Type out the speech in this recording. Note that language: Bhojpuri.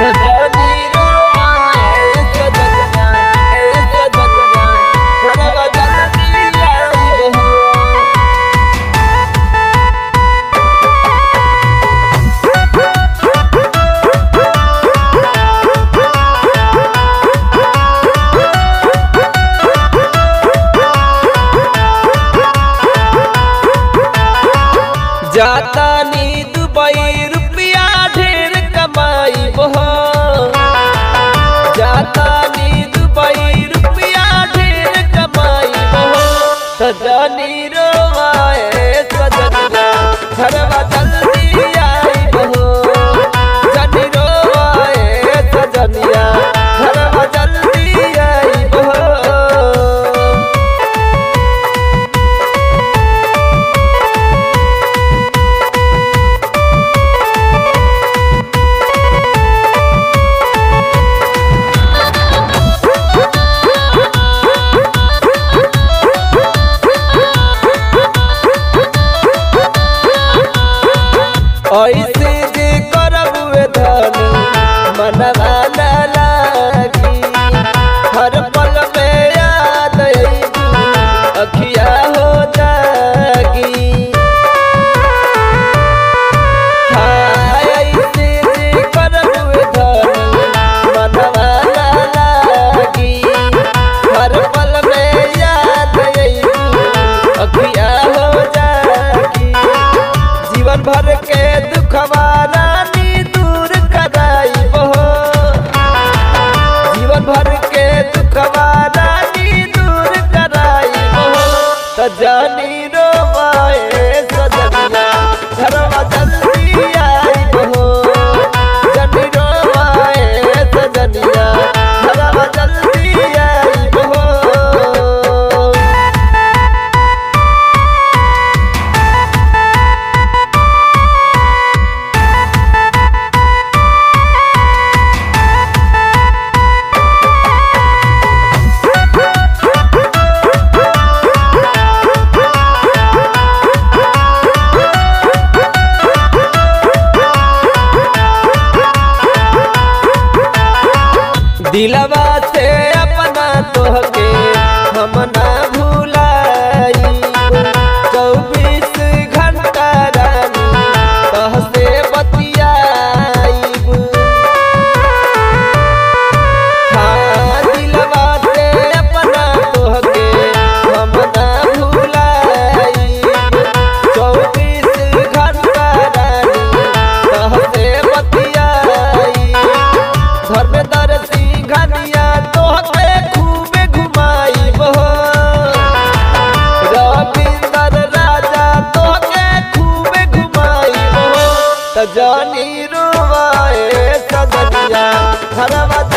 जाता नी दुबई रुपया ढेर कमाई हो। जाता नी दुबई रुपया ढेर कमाई हो। सजनी रोवाए सजनिया घरवा जल्दी आई हो। सजनी रोवाए सजनिया घरवा जल्दी आई हो। ऐसे जे करबुए धनी मनवा न लागी। हर पल में याद आईबू अखिया हो जागी। हाँ ऐसे जे करबुए धनी मनवा न लागी। हर पल में याद आईबू अखिया हो जागी। जीवन भर के दुखवा रानी दूर कराई हो। जीवन भर के दुखवा रानी दूर कराई हो। सजनी रोवाए सजनिया घरवा जल्दी आई हो। सजनी रोवाए सजनिया घरवा जल्दी आई हो। दिलवा से अपना तोहके हम ना भुलाई। 24 घंटा रानी तोहसे बतियाईब। हाँ दिलवा से अपना तोहके हम ना भुलाई। 24 घंटा रानी तोहसे बतियाईब। घर में दरसी घनिया तोहके खूबे घुमाई हो। रविंदर राजा तोहके खूबे घुमाई हो। सजनी रोवाए सजनिया घरवा